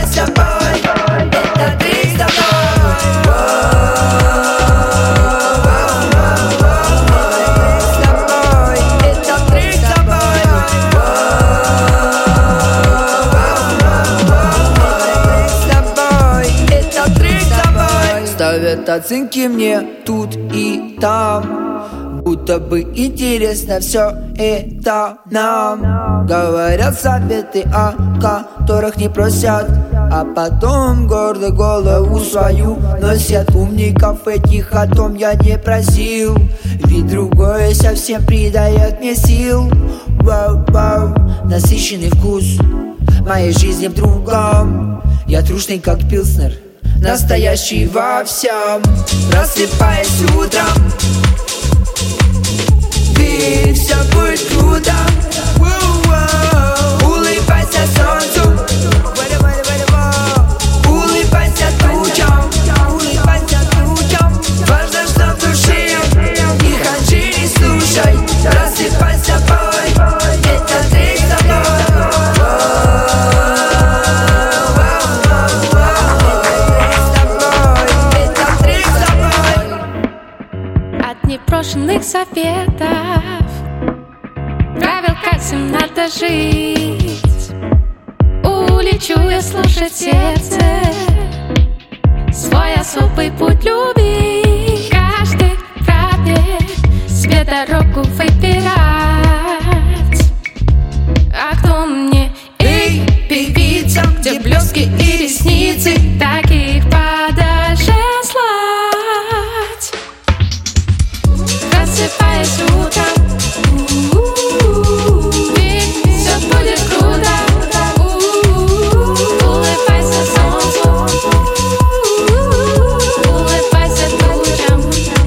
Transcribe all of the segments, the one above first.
с тобой, это трек с тобой. Это трек с тобой. Это трек с тобой. Ставят оценки мне тут и там, будто бы интересно все это нам. Говорят советы, о которых не просят, а потом гордо голову свою носят. Умников этих о том я не просил, ведь другое совсем придает мне сил. Вау-вау, насыщенный вкус моей жизни в другом. Я трушный как пилснер, настоящий во всем. Просыпаясь утром, верь, все будет круто. Улыбайся солнцу, улыбайся тучам, улыбайся тучам. Важно, что в душе, и ханжи не слушай. Просыпайся, бой, это трек с тобой. Это трек с тобой. От непрошенных советов, правил, как с ним надо жить, улечу я слушать сердце, свой особый путь любить. Каждый вправе себе дорогу выбирать. А кто мне, эй, певица, где блески и ресницы, таких подальше слать. Просыпаясь утром, ведь все будет круто. Улыбайся солнцу, улыбайся тучам.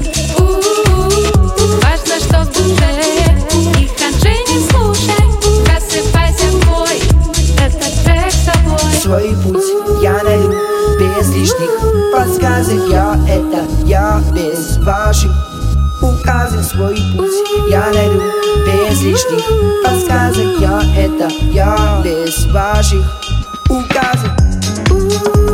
Важно, что в душе, и ханжи не слушай. Просыпайся, бой, это трек с тобой. Свой путь я найду без лишних подсказок. Я без ваших указов. Свой путь я найду без лишних подсказок. Я без ваших указов.